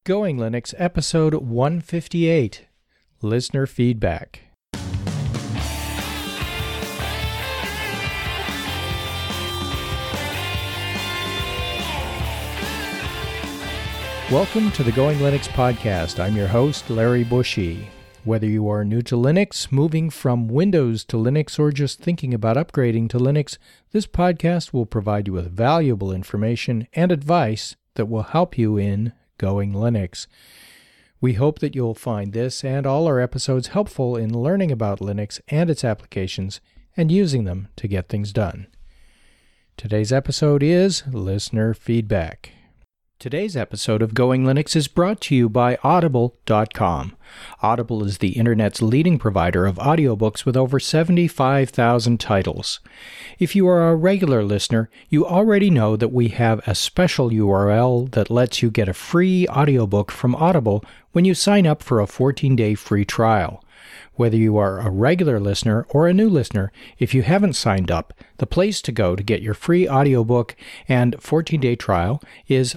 Going Linux, episode 158, Listener Feedback. Welcome to the Going Linux podcast. I'm your host, Larry Bushy. Whether you are new to Linux, moving from Windows to Linux, or just thinking about upgrading to Linux, this podcast will provide you with valuable information and advice that will help you in Going Linux. We hope that you'll find this and all our episodes helpful in learning about Linux and its applications and using them to get things done. Today's episode is Listener Feedback. Today's episode of Going Linux is brought to you by Audible.com. Audible is the internet's leading provider of audiobooks with over 75,000 titles. If you are a regular listener, you already know that we have a special URL that lets you get a free audiobook from Audible when you sign up for a 14-day free trial. Whether you are a regular listener or a new listener, if you haven't signed up, the place to go to get your free audiobook and 14-day trial is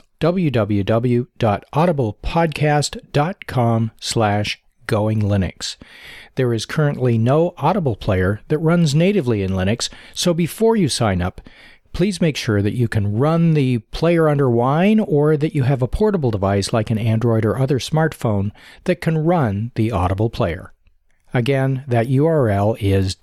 www.audiblepodcast.com/goinglinux. There is currently no Audible player that runs natively in Linux, so before you sign up, please make sure that you can run the player under Wine or that you have a portable device like an Android or other smartphone that can run the Audible player. Again, that URL is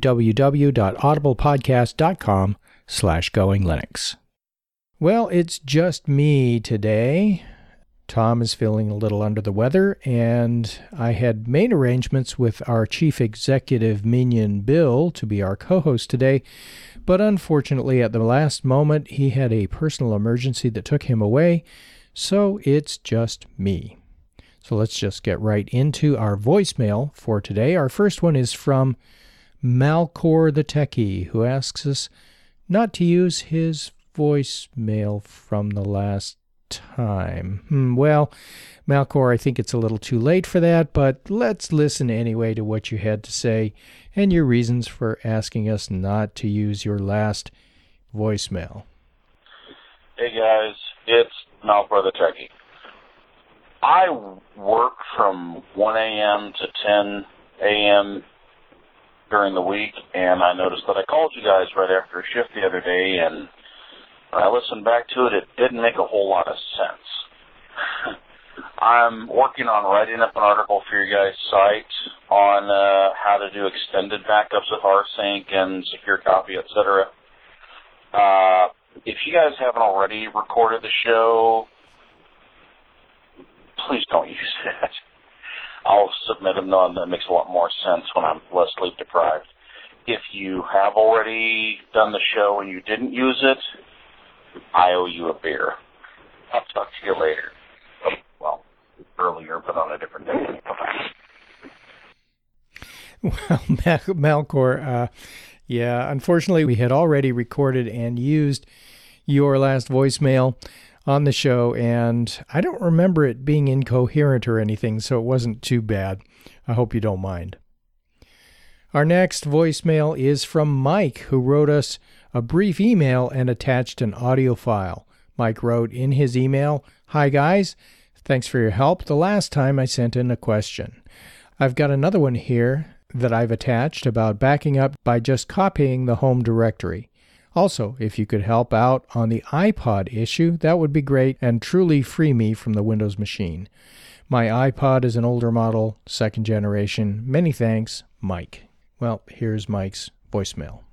www.audiblepodcast.com/goinglinux. Well, it's just me today. Tom is feeling a little under the weather, and I had made arrangements with our chief executive minion, Bill, to be our co-host today, but unfortunately at the last moment he had a personal emergency that took him away, so it's just me. So let's just get right into our voicemail for today. Our first one is from Malcor the Techie, who asks us not to use his voicemail from the last time. Well, Malcor, I think it's a little too late for that, but let's listen anyway to what you had to say and your reasons for asking us not to use your last voicemail. Hey guys, it's Malcor the Techie. I work from 1 a.m. to 10 a.m. during the week, and I noticed that I called you guys right after a shift the other day, and when I listened back to it, it didn't make a whole lot of sense. I'm working on writing up an article for your guys' site on how to do extended backups with rsync and secure copy, etc. If you guys haven't already recorded the show, please don't use that. I'll submit them knowing that makes a lot more sense when I'm less sleep deprived. If you have already done the show and you didn't use it, I owe you a beer. I'll talk to you later. Well, earlier, but on a different day. Well, Malcor, yeah, unfortunately we had already recorded and used your last voicemail on the show, and I don't remember it being incoherent or anything, so it wasn't too bad. I hope you don't mind. Our next voicemail is from Mike, who wrote us a brief email and attached an audio file. Mike wrote in his email, "Hi guys, thanks for your help the last time I sent in a question. I've got another one here that I've attached about backing up by just copying the home directory. Also, if you could help out on the iPod issue, that would be great and truly free me from the Windows machine. My iPod is an older model, second generation. Many thanks, Mike." Well, here's Mike's voicemail.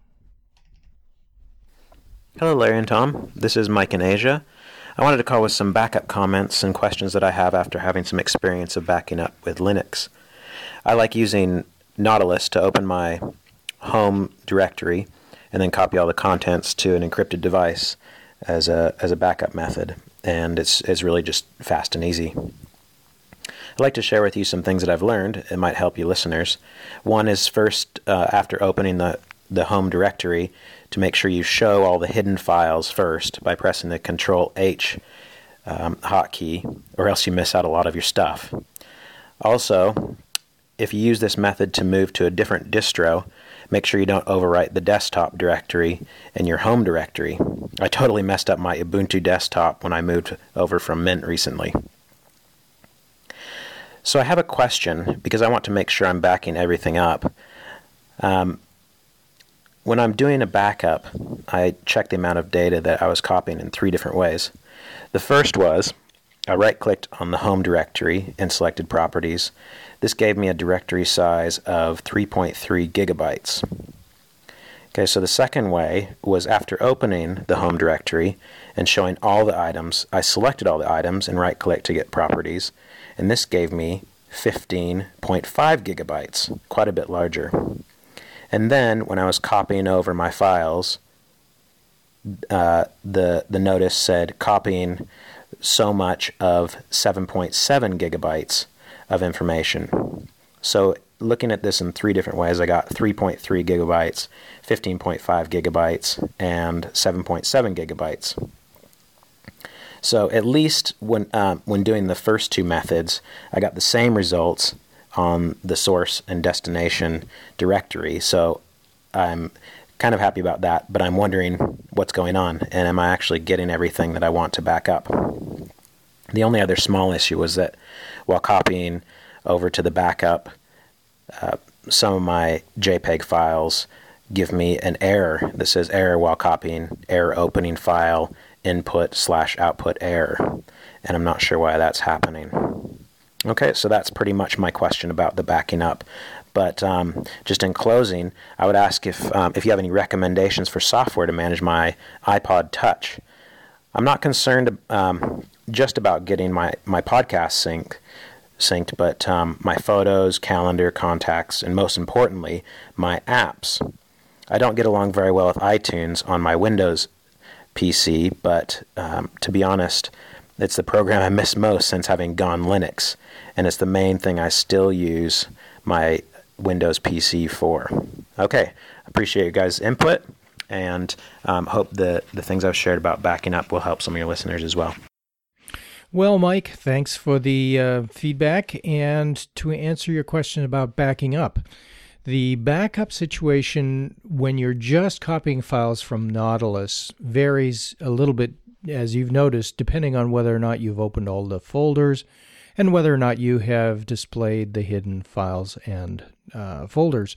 Hello, Larry and Tom. This is Mike in Asia. I wanted to call with some backup comments and questions that I have after having some experience of backing up with Linux. I like using Nautilus to open my home directory and then copy all the contents to an encrypted device as a backup method, and it's really just fast and easy. I'd like to share with you some things that I've learned. It might help you listeners. One is first, after opening the home directory, to make sure you show all the hidden files first by pressing the Control-H hotkey, or else you miss out a lot of your stuff. Also, if you use this method to move to a different distro, make sure you don't overwrite the desktop directory in your home directory. I totally messed up my Ubuntu desktop when I moved over from Mint recently. So I have a question because I want to make sure I'm backing everything up. When I'm doing a backup, I check the amount of data that I was copying in 3 different ways. The first was I right-clicked on the home directory and selected properties. This gave me a directory size of 3.3 gigabytes. Okay, so the second way was after opening the home directory and showing all the items, I selected all the items and right-clicked to get properties, and this gave me 15.5 gigabytes, quite a bit larger. And then when I was copying over my files, the notice said copying so much of 7.7 gigabytes of information. So looking at this in 3 different ways, I got 3.3 gigabytes, 15.5 gigabytes, and 7.7 gigabytes. So at least when doing the first 2 methods, I got the same results on the source and destination directory. So I'm kind of happy about that, but I'm wondering what's going on, and am I actually getting everything that I want to back up? The only other small issue was that while copying over to the backup, some of my JPEG files give me an error that says error while copying, error opening file, input/output error, and I'm not sure why that's happening. Okay, so that's pretty much my question about the backing up. But just in closing, I would ask if you have any recommendations for software to manage my iPod Touch. I'm not concerned just about getting my podcast synced, but my photos, calendar, contacts, and most importantly, my apps. I don't get along very well with iTunes on my Windows PC, but to be honest, it's the program I miss most since having gone Linux, and it's the main thing I still use my Windows PC for. Okay, appreciate you guys' input, and hope the things I've shared about backing up will help some of your listeners as well. Well, Mike, thanks for the feedback. And to answer your question about backing up, the backup situation when you're just copying files from Nautilus varies a little bit, as you've noticed, depending on whether or not you've opened all the folders and whether or not you have displayed the hidden files and folders.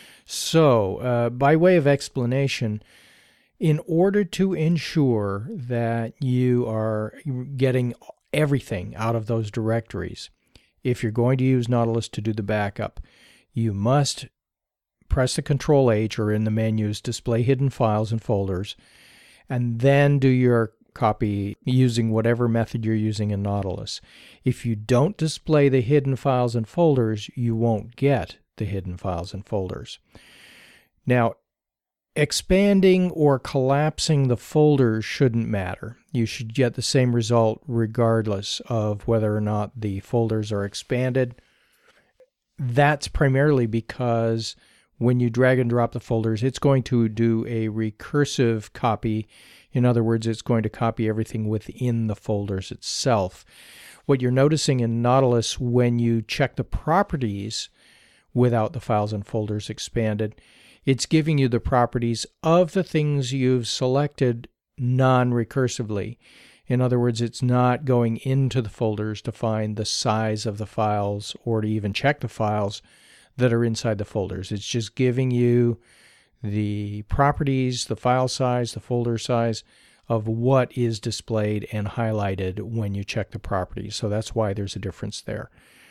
So, by way of explanation, in order to ensure that you are getting everything out of those directories, if you're going to use Nautilus to do the backup, you must press the Control-H or in the menus, display hidden files and folders, and then do your copy using whatever method you're using in Nautilus. If you don't display the hidden files and folders, you won't get the hidden files and folders. Now, expanding or collapsing the folders shouldn't matter. You should get the same result regardless of whether or not the folders are expanded. That's primarily because when you drag and drop the folders, it's going to do a recursive copy. In other words, it's going to copy everything within the folders itself. What you're noticing in Nautilus when you check the properties without the files and folders expanded, it's giving you the properties of the things you've selected non-recursively. In other words, it's not going into the folders to find the size of the files or to even check the files that are inside the folders. It's just giving you the properties, the file size, the folder size of what is displayed and highlighted when you check the properties. So that's why there's a difference there.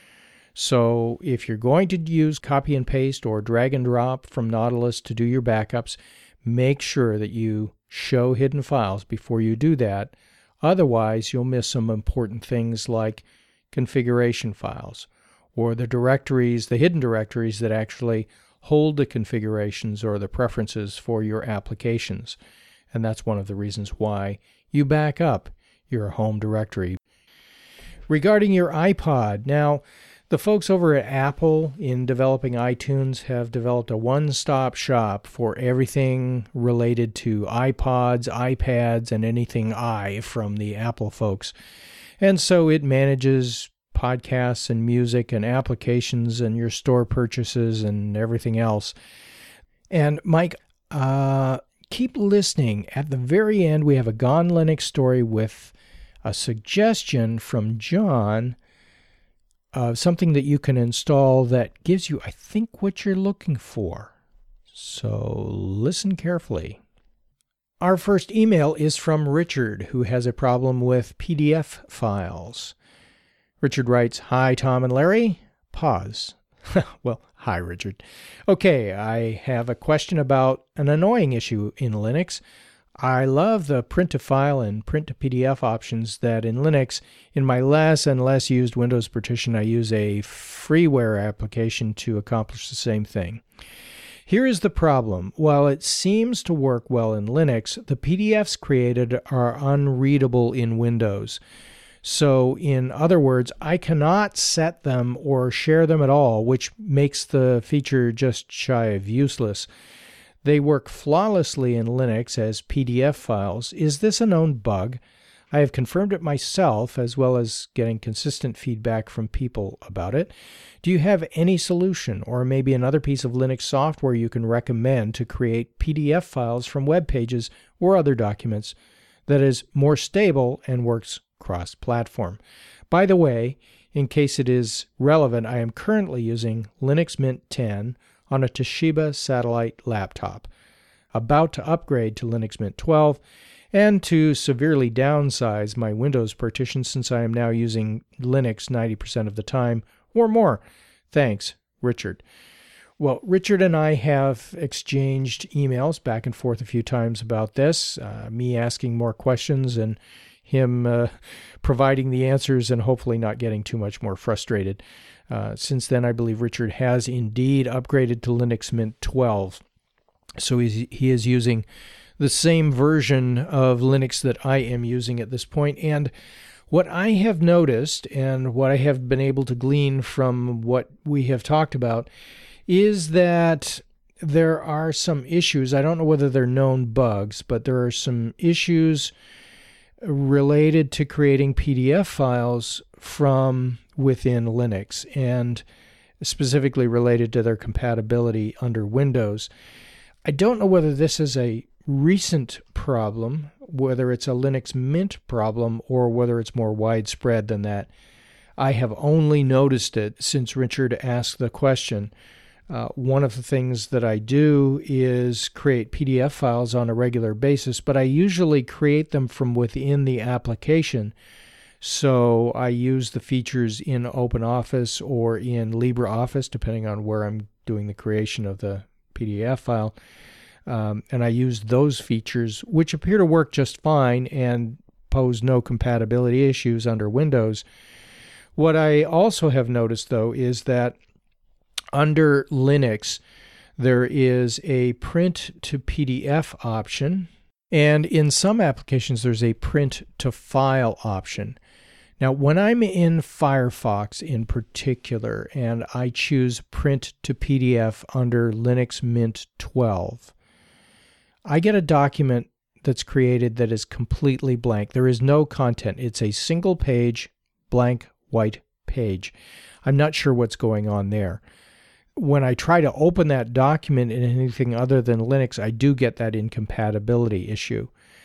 So if you're going to use copy and paste or drag and drop from Nautilus to do your backups, make sure that you show hidden files before you do that. Otherwise, you'll miss some important things like configuration files or the directories, the hidden directories that actually hold the configurations or the preferences for your applications. And that's one of the reasons why you back up your home directory. Regarding your iPod, now, the folks over at Apple in developing iTunes have developed a one-stop shop for everything related to iPods, iPads, and anything i from the Apple folks. And so it manages podcasts and music and applications and your store purchases and everything else. And Mike, keep listening. At the very end, we have a Gone Linux story with a suggestion from John something that you can install that gives you, I think, what you're looking for. So listen carefully. Our first email is from Richard, who has a problem with PDF files. Richard writes, "Hi, Tom and Larry." Pause. Well, hi, Richard. Okay, I have a question about an annoying issue in Linux. I love the print to file and print to PDF options that in Linux. In my less and less used Windows partition, I use a freeware application to accomplish the same thing. Here is the problem. While it seems to work well in Linux, the PDFs created are unreadable in Windows. So, in other words, I cannot set them or share them at all, which makes the feature just shy of useless. They work flawlessly in Linux as PDF files. Is this a known bug? I have confirmed it myself, as well as getting consistent feedback from people about it. Do you have any solution, or maybe another piece of Linux software you can recommend to create PDF files from web pages or other documents that is more stable and works cross-platform? By the way, in case it is relevant, I am currently using Linux Mint 10 on a Toshiba satellite laptop, about to upgrade to Linux Mint 12, and to severely downsize my Windows partition since I am now using Linux 90% of the time or more. Thanks, Richard. Well, Richard and I have exchanged emails back and forth a few times about this, me asking more questions and him providing the answers and hopefully not getting too much more frustrated. Since then, I believe Richard has indeed upgraded to Linux Mint 12. So he is using the same version of Linux that I am using at this point. And what I have noticed and what I have been able to glean from what we have talked about is that there are some issues. I don't know whether they're known bugs, but there are some issues related to creating PDF files from within Linux, and specifically related to their compatibility under Windows. I don't know whether this is a recent problem, whether it's a Linux Mint problem, or whether it's more widespread than that. I have only noticed it since Richard asked the question. One of the things that I do is create PDF files on a regular basis, but I usually create them from within the application. So I use the features in OpenOffice or in LibreOffice, depending on where I'm doing the creation of the PDF file. And I use those features, which appear to work just fine and pose no compatibility issues under Windows. What I also have noticed, though, is that under Linux, there is a print to PDF option, and in some applications, there's a print to file option. Now, when I'm in Firefox in particular, and I choose print to PDF under Linux Mint 12, I get a document that's created that is completely blank. There is no content. It's a single page, blank white page. I'm not sure what's going on there. When I try to open that document in anything other than Linux, I do get that incompatibility issue.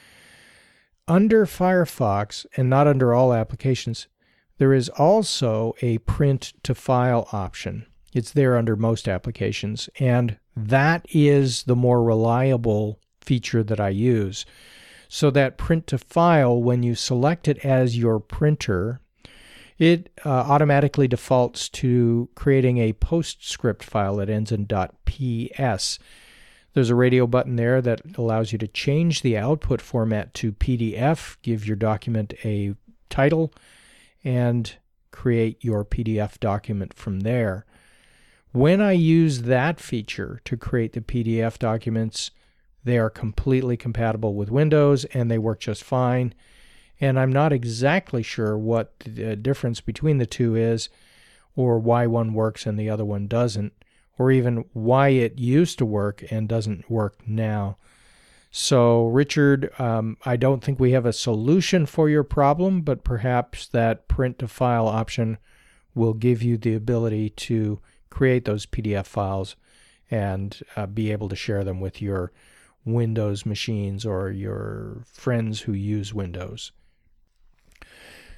Under Firefox, and not under all applications, there is also a print to file option. It's there under most applications, and that is the more reliable feature that I use. So that print to file, when you select it as your printer, it automatically defaults to creating a PostScript file that ends in .ps. There's a radio button there that allows you to change the output format to PDF, give your document a title, and create your PDF document from there. When I use that feature to create the PDF documents, they are completely compatible with Windows and they work just fine. And I'm not exactly sure what the difference between the two is, or why one works and the other one doesn't, or even why it used to work and doesn't work now. So, Richard, I don't think we have a solution for your problem, but perhaps that print to file option will give you the ability to create those PDF files and be able to share them with your Windows machines or your friends who use Windows.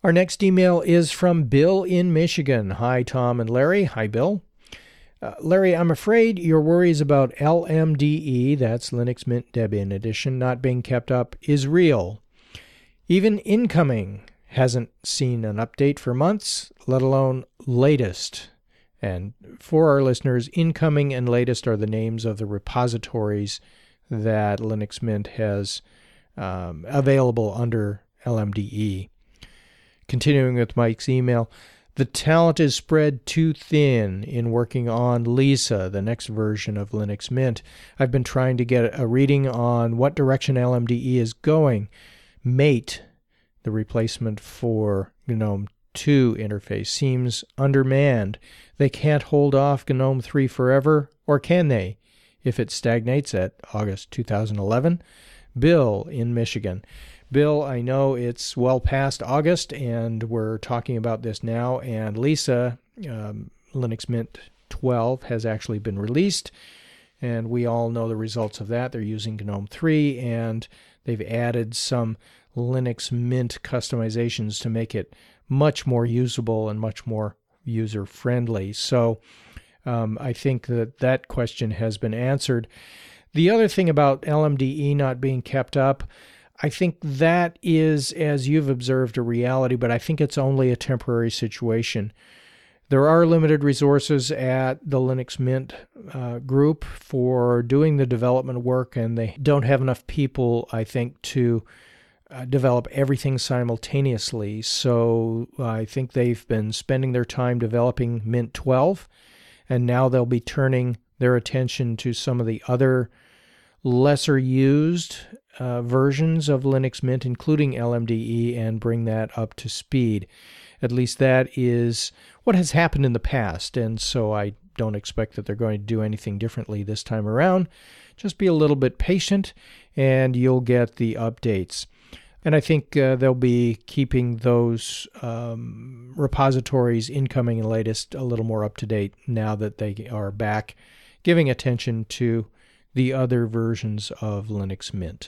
Our next email is from Bill in Michigan. Hi, Tom and Larry. Hi, Bill. Larry, I'm afraid your worries about LMDE, that's Linux Mint Debian Edition, not being kept up is real. Even incoming hasn't seen an update for months, let alone latest. And for our listeners, incoming and latest are the names of the repositories that Linux Mint has available under LMDE. Continuing with Mike's email, the talent is spread too thin in working on Lisa, the next version of Linux Mint. I've been trying to get a reading on what direction LMDE is going. Mate, the replacement for GNOME 2 interface, seems undermanned. They can't hold off GNOME 3 forever, or can they, if it stagnates at August 2011? Bill in Michigan. Bill, I know it's well past August, and we're talking about this now, and Lisa, Linux Mint 12, has actually been released, and we all know the results of that. They're using GNOME 3, and they've added some Linux Mint customizations to make it much more usable and much more user-friendly. So I think that question has been answered. The other thing about LMDE not being kept up, I think that is, as you've observed, a reality, but I think it's only a temporary situation. There are limited resources at the Linux Mint group for doing the development work, and they don't have enough people, I think, to develop everything simultaneously. So I think they've been spending their time developing Mint 12, and now they'll be turning their attention to some of the other lesser used versions of Linux Mint, including LMDE, and bring that up to speed. At least that is what has happened in the past, and so I don't expect that they're going to do anything differently this time around. Just be a little bit patient, and you'll get the updates. And I think they'll be keeping those repositories, incoming and latest, a little more up to date now that they are back giving attention to the other versions of Linux Mint.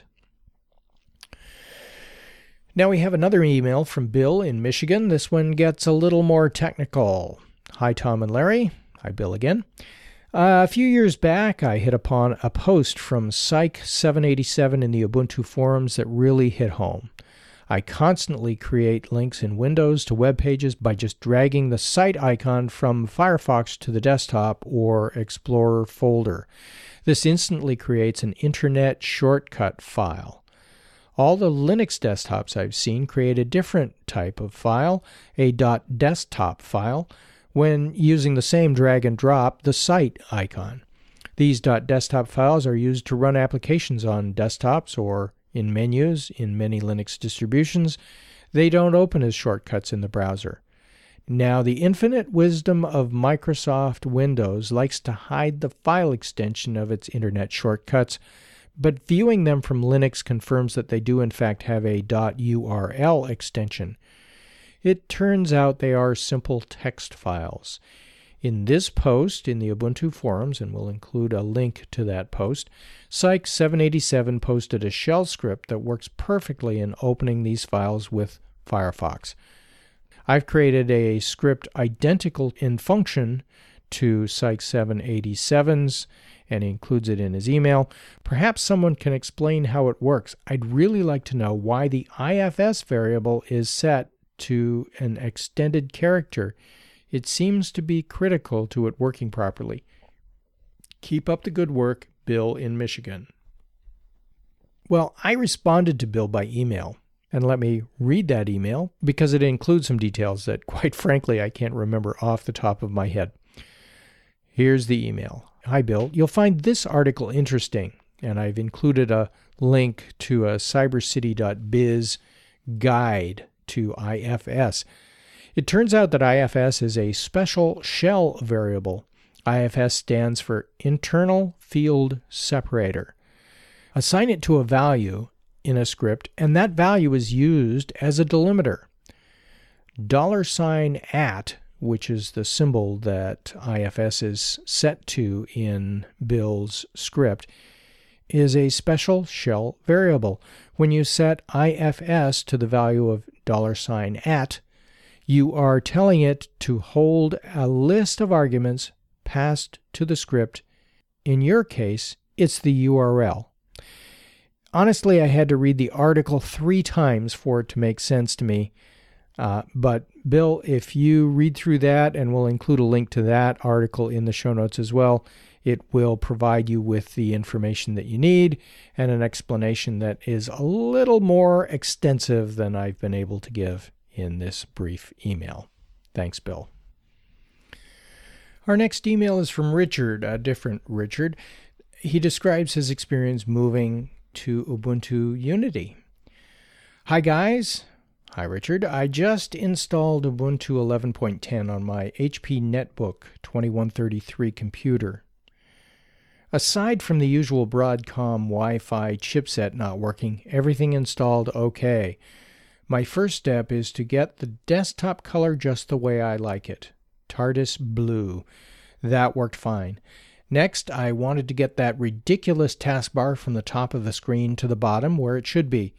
Now we have another email from Bill in Michigan. This one gets a little more technical. Hi, Tom and Larry. Hi, Bill again. A few years back, I hit upon a post from Psych787 in the Ubuntu forums that really hit home. I constantly create links in Windows to web pages by just dragging the site icon from Firefox to the desktop or Explorer folder. This instantly creates an internet shortcut file. All the Linux desktops I've seen create a different type of file, a .desktop file, when using the same drag and drop the site icon. These .desktop files are used to run applications on desktops or in menus in many Linux distributions. They don't open as shortcuts in the browser. Now, the infinite wisdom of Microsoft Windows likes to hide the file extension of its internet shortcuts, but viewing them from Linux confirms that they do in fact have a .url extension. It turns out they are simple text files. In this post in the Ubuntu forums, and we'll include a link to that post, Psych787 posted a shell script that works perfectly in opening these files with Firefox. I've created a script identical in function to Psych787's, and he includes it in his email. Perhaps someone can explain how it works. I'd really like to know why the IFS variable is set to an extended character. It seems to be critical to it working properly. Keep up the good work, Bill in Michigan. Well, I responded to Bill by email, and let me read that email because it includes some details that, quite frankly, I can't remember off the top of my head. Here's the email. Hi, Bill. You'll find this article interesting, and I've included a link to a cybercity.biz guide to IFS. It turns out that IFS is a special shell variable. IFS stands for Internal Field Separator. Assign it to a value in a script, and that value is used as a delimiter. $@, which is the symbol that IFS is set to in Bill's script, is a special shell variable. When you set IFS to the value of $@, You are telling it to hold a list of arguments passed to the script. In your case, it's the URL. Honestly, I had to read the article 3 times for it to make sense to me. But Bill, if you read through that, and we'll include a link to that article in the show notes as well, it will provide you with the information that you need and an explanation that is a little more extensive than I've been able to give in this brief email. Thanks, Bill. Our next email is from Richard, a different Richard. He describes his experience moving to Ubuntu Unity. Hi, guys. Hi, Richard. I just installed Ubuntu 11.10 on my HP Netbook 2133 computer. Aside from the usual Broadcom Wi-Fi chipset not working, everything installed okay. My first step is to get the desktop color just the way I like it. TARDIS blue. That worked fine. Next, I wanted to get that ridiculous taskbar from the top of the screen to the bottom where it should be.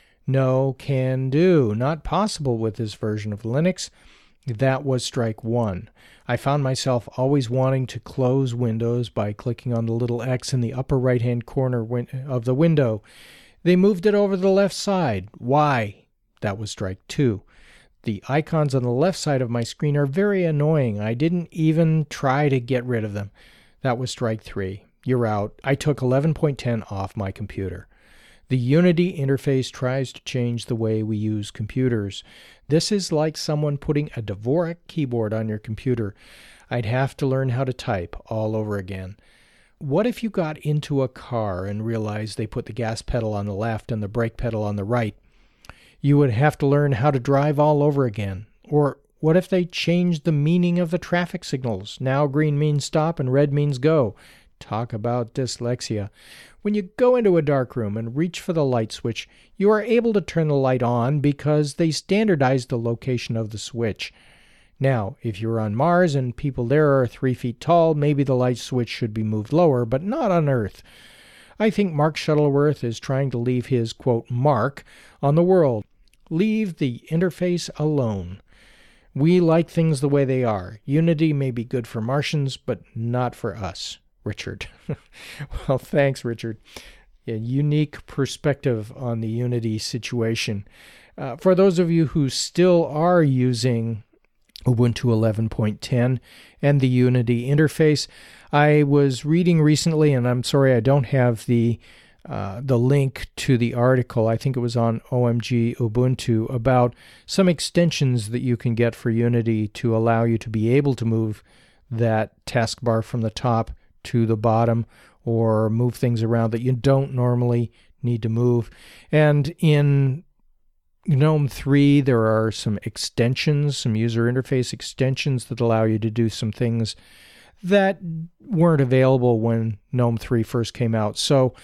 No can do. Not possible with this version of Linux. That was strike one. I found myself always wanting to close Windows by clicking on the little X in the upper right-hand corner of the window. They moved it over to the left side. Why? That was strike two. The icons on the left side of my screen are very annoying. I didn't even try to get rid of them. That was strike three. You're out. I took 11.10 off my computer. The Unity interface tries to change the way we use computers. This is like someone putting a Dvorak keyboard on your computer. I'd have to learn how to type all over again. What if you got into a car and realized they put the gas pedal on the left and the brake pedal on the right? You would have to learn how to drive all over again. Or what if they changed the meaning of the traffic signals? Now green means stop and red means go. Talk about dyslexia. When you go into a dark room and reach for the light switch, you are able to turn the light on because they standardized the location of the switch. Now, if you're on Mars and people there are 3 feet tall, maybe the light switch should be moved lower, but not on Earth. I think Mark Shuttleworth is trying to leave his, quote, mark on the world. Leave the interface alone. We like things the way they are. Unity may be good for Martians, but not for us. Richard. Well, thanks, Richard. A unique perspective on the Unity situation. For those of you who still are using Ubuntu 11.10 and the Unity interface, I was reading recently, and I'm sorry I don't have the link to the article. I think it was on OMG Ubuntu, about some extensions that you can get for Unity to allow you to be able to move that taskbar from the top to the bottom, or move things around that you don't normally need to move. And in GNOME 3, there are some extensions, some user interface extensions that allow you to do some things that weren't available when GNOME 3 first came out. So,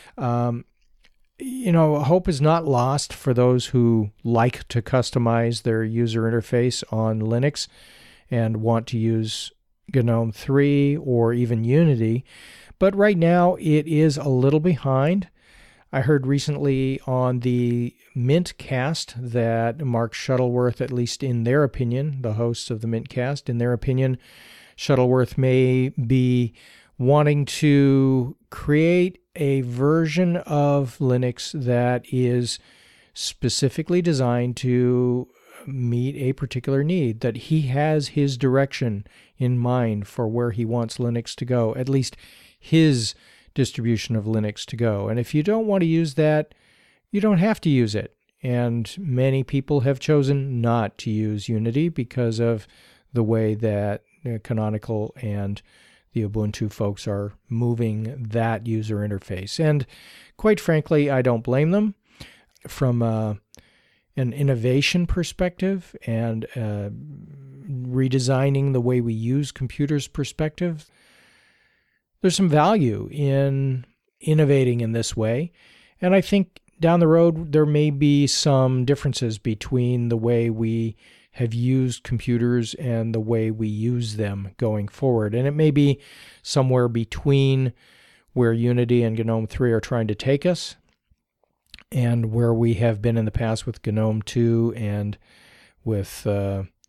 hope is not lost for those who like to customize their user interface on Linux and want to use GNOME 3 or even Unity, but right now it is a little behind. I heard recently on the Mintcast that Mark Shuttleworth, at least in their opinion, the hosts of the Mintcast, in their opinion, Shuttleworth may be wanting to create a version of Linux that is specifically designed to meet a particular need, that he has his direction in mind for where he wants Linux to go, at least his distribution of Linux to go. And if you don't want to use that, you don't have to use it. And many people have chosen not to use Unity because of the way that Canonical and the Ubuntu folks are moving that user interface. And quite frankly, I don't blame them. From an innovation perspective and redesigning the way we use computers perspective, there's some value in innovating in this way. And I think down the road, there may be some differences between the way we have used computers and the way we use them going forward. And it may be somewhere between where Unity and GNOME 3 are trying to take us and where we have been in the past with GNOME 2 and with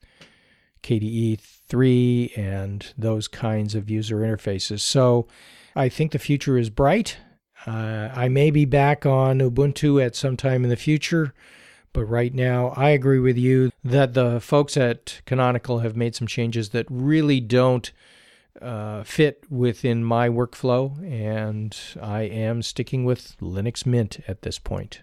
KDE 3 and those kinds of user interfaces. So I think the future is bright. I may be back on Ubuntu at some time in the future, but right now I agree with you that the folks at Canonical have made some changes that really don't fit within my workflow, and I am sticking with Linux Mint at this point.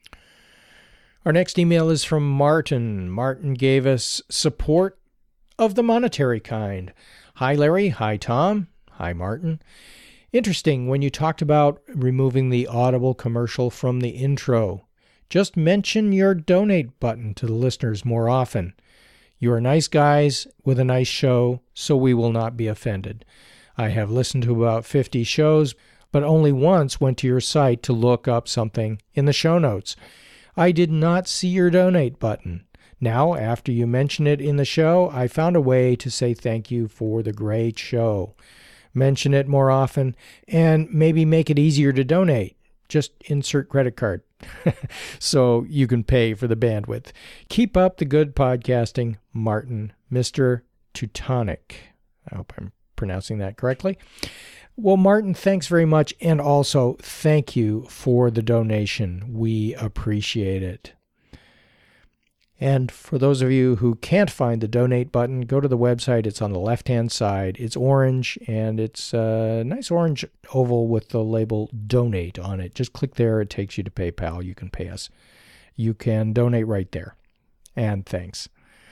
Our next email is from Martin. Martin gave us support of the monetary kind. Hi, Larry. Hi, Tom. Hi, Martin. Interesting when you talked about removing the Audible commercial from the intro. Just mention your donate button to the listeners more often. You are nice guys with a nice show, so we will not be offended. I have listened to about 50 shows, but only once went to your site to look up something in the show notes. I did not see your donate button. Now, after you mention it in the show, I found a way to say thank you for the great show. Mention it more often, and maybe make it easier to donate. Just insert credit card so you can pay for the bandwidth. Keep up the good podcasting, Martin, Mr. Teutonic. I hope I'm pronouncing that correctly. Well, Martin, thanks very much, and also thank you for the donation. We appreciate it. And for those of you who can't find the donate button, go to the website. It's on the left-hand side. It's orange, and it's a nice orange oval with the label donate on it. Just click there. It takes you to PayPal. You can pay us. You can donate right there. And thanks.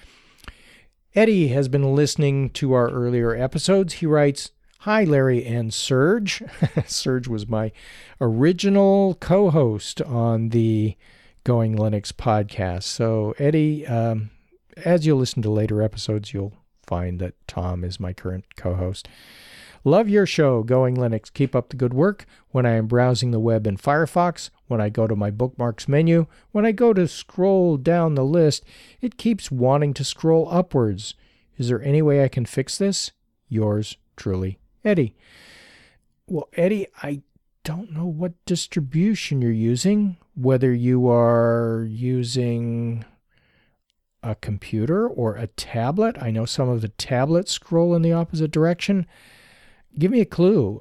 Eddie has been listening to our earlier episodes. He writes, "Hi, Larry and Serge." Serge was my original co-host on the Going Linux podcast. So, Eddie, as you listen to later episodes, you'll find that Tom is my current co-host. "Love your show, Going Linux. Keep up the good work. When I am browsing the web in Firefox, when I go to my bookmarks menu, when I go to scroll down the list, it keeps wanting to scroll upwards. Is there any way I can fix this? Yours truly, Eddie." Well, Eddie, I don't know what distribution you're using, whether you are using a computer or a tablet. I know some of the tablets scroll in the opposite direction. Give me a clue.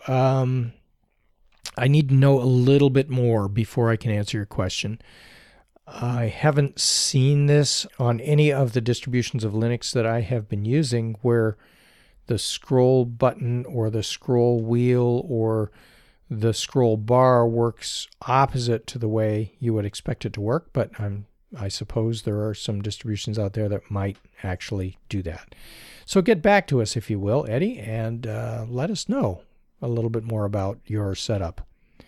I need to know a little bit more before I can answer your question. I haven't seen this on any of the distributions of Linux that I have been using where the scroll button or the scroll wheel or the scroll bar works opposite to the way you would expect it to work, but I suppose there are some distributions out there that might actually do that. So get back to us, if you will, Eddie, and let us know a little bit more about your setup.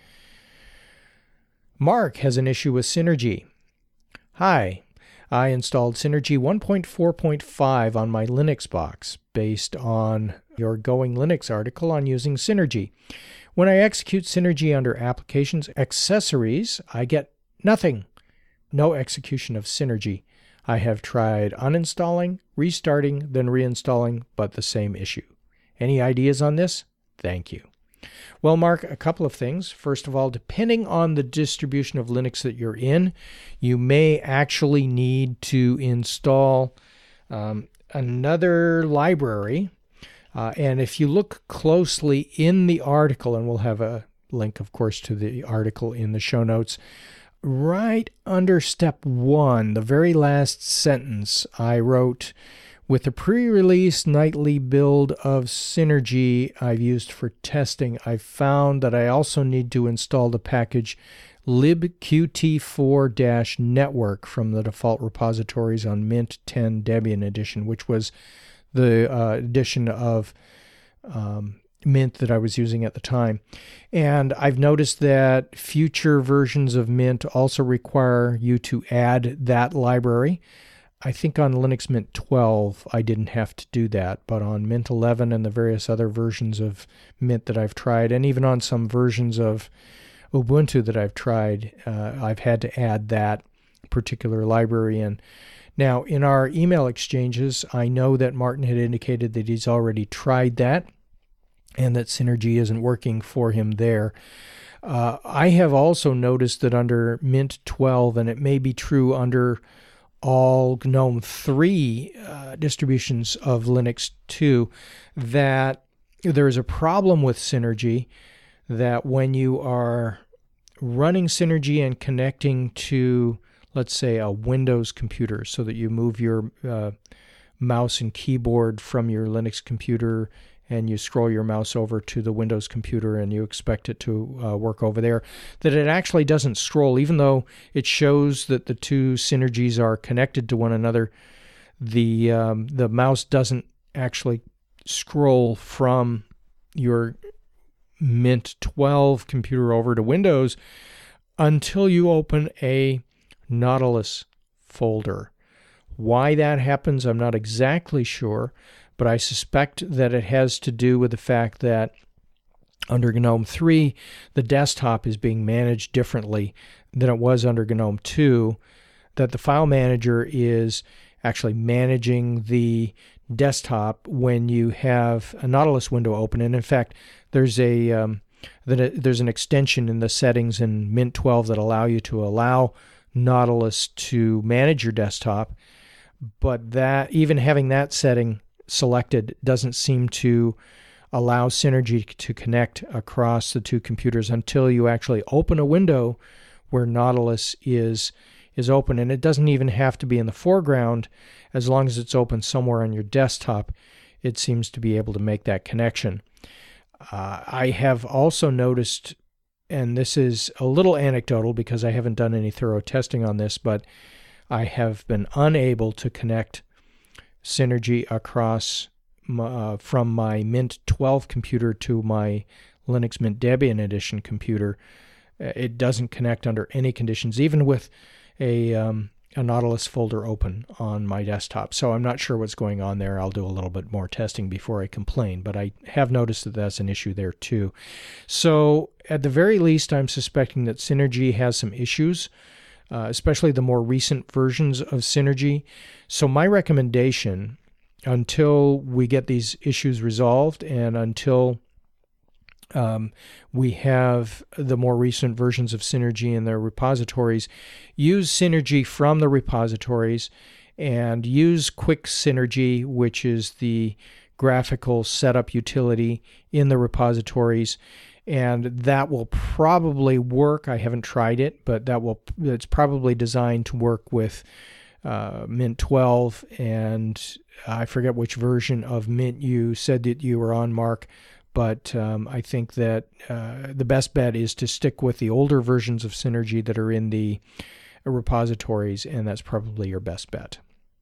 Mark has an issue with Synergy. "Hi, I installed Synergy 1.4.5 on my Linux box based on your Going Linux article on using Synergy. When I execute Synergy under Applications Accessories, I get nothing. No execution of Synergy. I have tried uninstalling, restarting, then reinstalling, but the same issue. Any ideas on this? Thank you." Well, Mark, a couple of things. First of all, depending on the distribution of Linux that you're in, you may actually need to install another library. And if you look closely in the article, and we'll have a link, of course, to the article in the show notes, right under step 1, the very last sentence, I wrote, "With the pre-release nightly build of Synergy I've used for testing, I've found that I also need to install the package libqt4-network from the default repositories on Mint 10 Debian edition," which was the edition of Mint that I was using at the time. And I've noticed that future versions of Mint also require you to add that library. I think on Linux Mint 12, I didn't have to do that, but on Mint 11 and the various other versions of Mint that I've tried, and even on some versions of Ubuntu that I've tried, I've had to add that particular library in. Now, in our email exchanges, I know that Martin had indicated that he's already tried that and that Synergy isn't working for him there. I have also noticed that under Mint 12, and it may be true under all GNOME 3 distributions of Linux too, that there is a problem with Synergy, that when you are running Synergy and connecting to, let's say, a Windows computer, so that you move your mouse and keyboard from your Linux computer and you scroll your mouse over to the Windows computer and you expect it to work over there, that it actually doesn't scroll. Even though it shows that the two Synergies are connected to one another, the mouse doesn't actually scroll from your Mint 12 computer over to Windows until you open a Nautilus folder. Why that happens, I'm not exactly sure, but I suspect that it has to do with the fact that under GNOME 3, the desktop is being managed differently than it was under GNOME 2, that the file manager is actually managing the desktop when you have a Nautilus window open. And in fact, there's an extension in the settings in Mint 12 that allow you to allow Nautilus to manage your desktop, but that even having that setting selected doesn't seem to allow Synergy to connect across the two computers until you actually open a window where Nautilus is open. And it doesn't even have to be in the foreground. As long as it's open somewhere on your desktop, it seems to be able to make that connection. I have also noticed, and this is a little anecdotal because I haven't done any thorough testing on this, but I have been unable to connect Synergy across from my Mint 12 computer to my Linux Mint Debian Edition computer. It doesn't connect under any conditions, even with a Nautilus folder open on my desktop. So I'm not sure what's going on there. I'll do a little bit more testing before I complain, but I have noticed that that's an issue there too. So at the very least, I'm suspecting that Synergy has some issues, especially the more recent versions of Synergy. So my recommendation, until we get these issues resolved and until we have the more recent versions of Synergy in their repositories, use Synergy from the repositories and use Quick Synergy, which is the graphical setup utility in the repositories. And that will probably work. I haven't tried it, but it's probably designed to work with Mint 12, and I forget which version of Mint you said that you were on, Mark, but I think that the best bet is to stick with the older versions of Synergy that are in the repositories, and that's probably your best bet.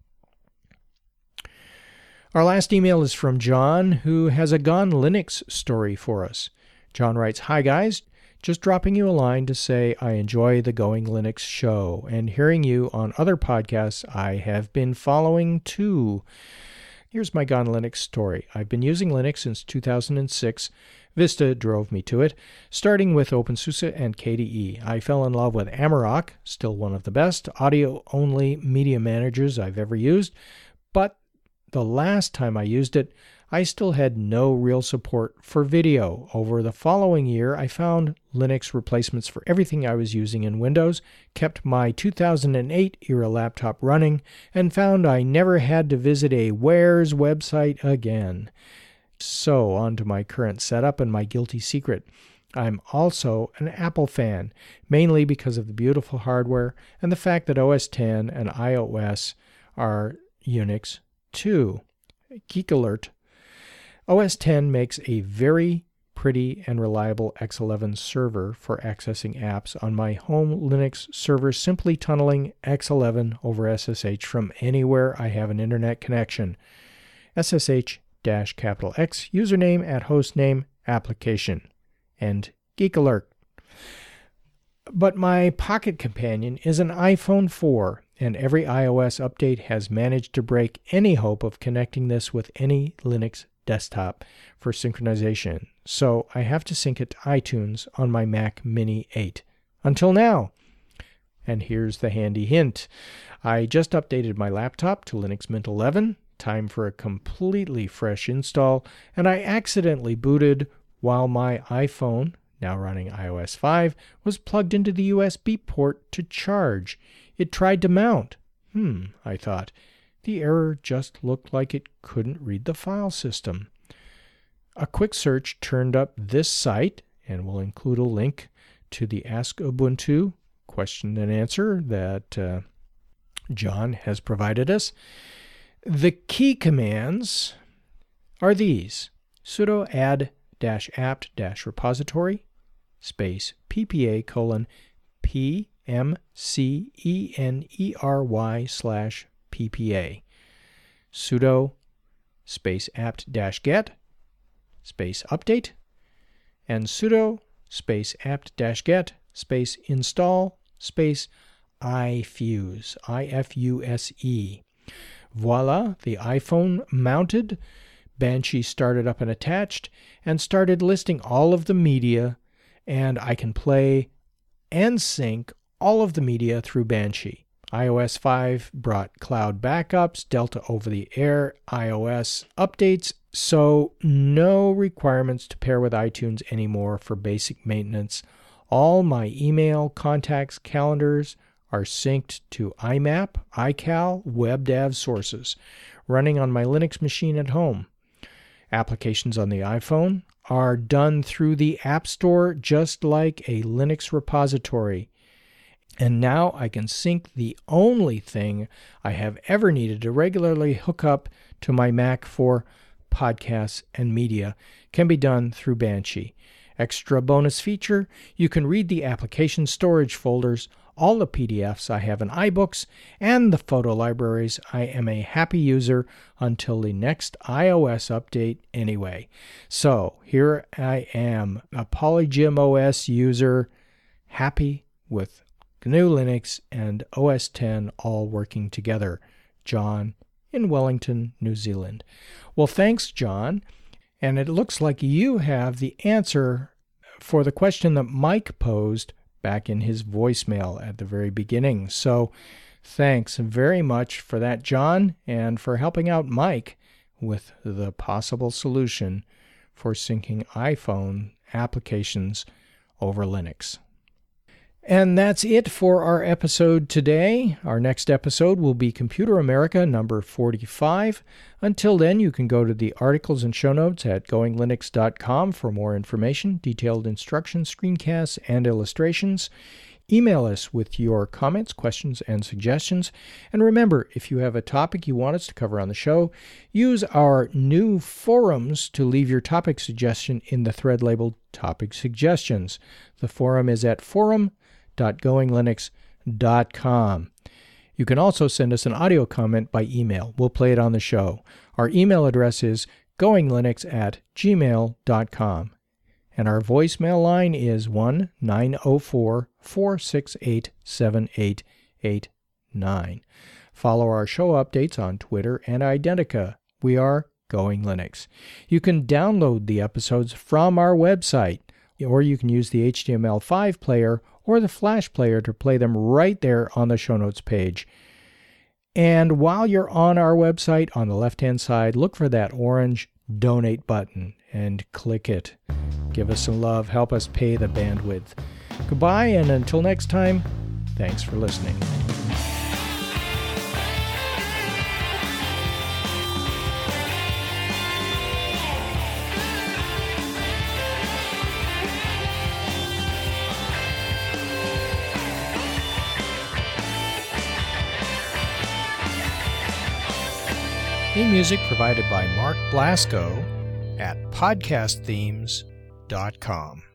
Our last email is from John, who has a Gone Linux story for us. John writes, "Hi guys, just dropping you a line to say I enjoy the Going Linux show, and hearing you on other podcasts I have been following too. Here's my Gone Linux story. I've been using Linux since 2006. Vista drove me to it, starting with OpenSUSE and KDE. I fell in love with Amarok, still one of the best audio-only media managers I've ever used, but the last time I used it, I still had no real support for video. Over the following year, I found Linux replacements for everything I was using in Windows, kept my 2008 era laptop running, and found I never had to visit a Wares website again. So, on to my current setup and my guilty secret. I'm also an Apple fan, mainly because of the beautiful hardware and the fact that OS X and iOS are Unix too. Geek alert. OS X makes a very pretty and reliable X11 server for accessing apps on my home Linux server, simply tunneling X11 over SSH from anywhere I have an internet connection. SSH-X username at hostname application. And geek alert. But my pocket companion is an iPhone 4, and every iOS update has managed to break any hope of connecting this with any Linux desktop for synchronization, so I have to sync it to iTunes on my Mac Mini 8. Until now. And here's the handy hint. I just updated my laptop to Linux Mint 11, time for a completely fresh install, and I accidentally booted while my iPhone, now running iOS 5, was plugged into the USB port to charge. It tried to mount. I thought. The error just looked like it couldn't read the file system. A quick search turned up this site, and we'll include a link to the Ask Ubuntu question and answer that John has provided us. The key commands are these: sudo add-apt-repository space PPA:"PMCENERY/PPA", sudo space apt-get space update, and sudo space apt-get space install space ifuse, IFUSE. Voila, the iPhone mounted, Banshee started up and attached, and started listing all of the media, and I can play and sync all of the media through Banshee. iOS 5 brought cloud backups, Delta over-the-air iOS updates, so no requirements to pair with iTunes anymore for basic maintenance. All my email, contacts, calendars are synced to IMAP, iCal, WebDAV sources, running on my Linux machine at home. Applications on the iPhone are done through the App Store just like a Linux repository. And now I can sync the only thing I have ever needed to regularly hook up to my Mac for podcasts and media can be done through Banshee. Extra bonus feature, you can read the application storage folders, all the PDFs I have in iBooks, and the photo libraries. I am a happy user until the next iOS update anyway. So here I am, a Polygym OS user, happy with GNU Linux and OS X all working together. John in Wellington, New Zealand. Well, thanks, John. And it looks like you have the answer for the question that Mike posed back in his voicemail at the very beginning. So thanks very much for that, John, and for helping out Mike with the possible solution for syncing iPhone applications over Linux. And that's it for our episode today. Our next episode will be Computer America number 45. Until then, you can go to the articles and show notes at goinglinux.com for more information, detailed instructions, screencasts, and illustrations. Email us with your comments, questions, and suggestions. And remember, if you have a topic you want us to cover on the show, use our new forums to leave your topic suggestion in the thread labeled Topic Suggestions. The forum is at forum.goinglinux.com. You can also send us an audio comment by email. We'll play it on the show. Our email address is goinglinux@gmail.com. And our voicemail line is 1-904-468-7889. Follow our show updates on Twitter and Identica. We are Going Linux. You can download the episodes from our website, or you can use the HTML5 player or the Flash player to play them right there on the show notes page. And while you're on our website, on the left-hand side, look for that orange donate button and click it. Give us some love. Help us pay the bandwidth. Goodbye, and until next time, thanks for listening. Theme music provided by Mark Blasco at podcastthemes.com.